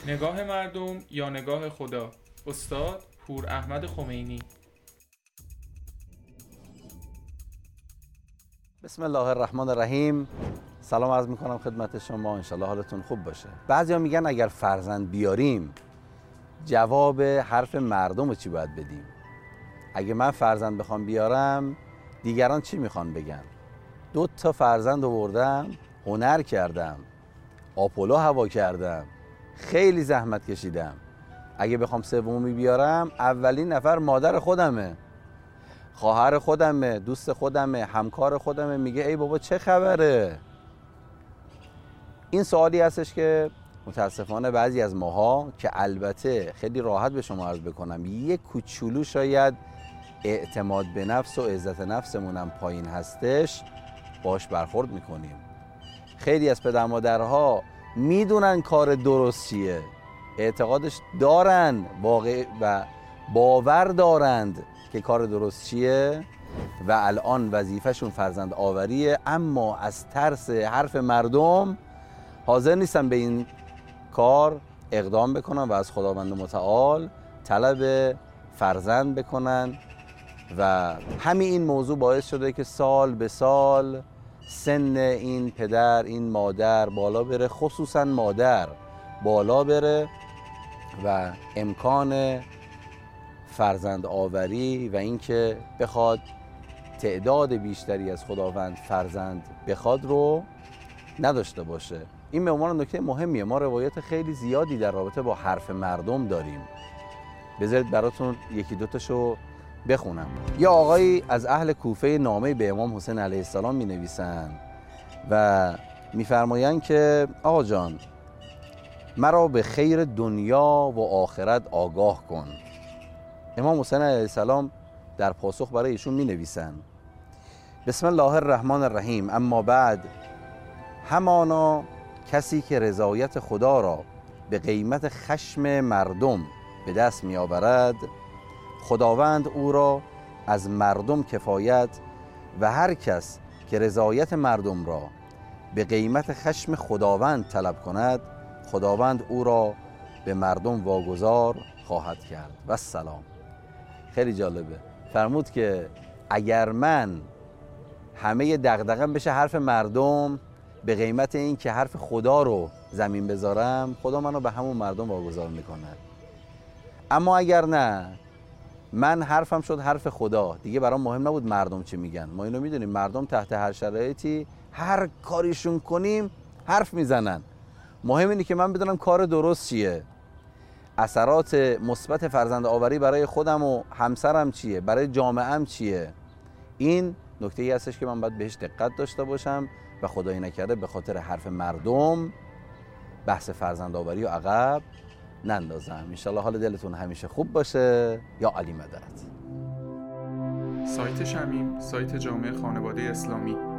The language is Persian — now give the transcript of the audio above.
نگاه مردم یا نگاه خدا، استاد پور احمد خمینی. بسم الله الرحمن الرحیم. سلام عرض میکنم خدمت شما، انشالله حالتون خوب باشه. بعضیا میگن اگر فرزند بیاریم جواب حرف مردم رو چی باید بدیم؟ اگه من فرزند بخوام بیارم دیگران چی میخوان بگن؟ 2 فرزند آوردم، هنر کردم، آپولو هوا کردم، خیلی زحمت کشیدم. اگه بخوام سومی بیارم اولین نفر مادر خودمه، خواهر خودمه، دوست خودمه، همکار خودمه. میگه ای بابا چه خبره؟ این سوالی هستش که متاسفانه بعضی از ماها، که البته خیلی راحت به شما عرض بکنم یک کوچولو شاید اعتماد به نفس و عزت نفسمونم پایین هستش، باش برخورد میکنیم. خیلی از پدر مادرها میدونن کار درست چیه، اعتقادش دارن واقع و باور دارند که کار درست چیه و الان وظیفهشون فرزند آوریه، اما از ترس حرف مردم حاضر نیستن به این کار اقدام بکنن و از خداوند متعال طلب فرزند بکنن. و همین این موضوع باعث شده که سال به سال سن این پدر، این مادر بالا بره، خصوصا مادر بالا بره و امکان فرزند آوری و اینکه بخواد تعداد بیشتری از خداوند فرزند بخواد رو نداشته باشه. این به عنوان نکته مهمیه. ما روایت خیلی زیادی در رابطه با حرف مردم داریم. بذارید براتون یکی دوتاشو بخونم. یا آقایی از اهل کوفه نامه به امام حسین علیه السلام می نویسن و میفرمایند که آقا جان مرا به خیر دنیا و آخرت آگاه کن. امام حسین علیه السلام در پاسخ برای ایشون می نویسن بسم الله الرحمن الرحیم، اما بعد همانا کسی که رضایت خدا را به قیمت خشم مردم به دست می آورد، خداوند او را از مردم کفایت و هر کس که رضایت مردم را به قیمت خشم خداوند طلب کند، خداوند او را به مردم واگذار خواهد کرد. و السلام. خیلی جالبه. فرمود که اگر من همه دغدغه‌ام بشه حرف مردم به قیمت این که حرف خدا رو زمین بذارم، خدا منو به همون مردم واگذار میکنه. اما اگر نه، من حرفم شد حرف خدا، دیگه برام مهم نبود مردم چی میگن. ما اینو میدونیم مردم تحت هر شرایطی هر کاریشون کنیم حرف میزنن. مهم اینه که من بدونم کار درست چیه، اثرات مثبت فرزند آوری برای خودم و همسرم چیه، برای جامعه‌ام چیه. این نکته‌ای هستش که من باید بهش دقت داشته باشم و خدایی نکرده به خاطر حرف مردم بحث فرزند آوری و عقب نندازم. انشالله حال دلتون همیشه خوب باشه. یا علی مدد. سایت شمیم، سایت جامعه خانواده اسلامی.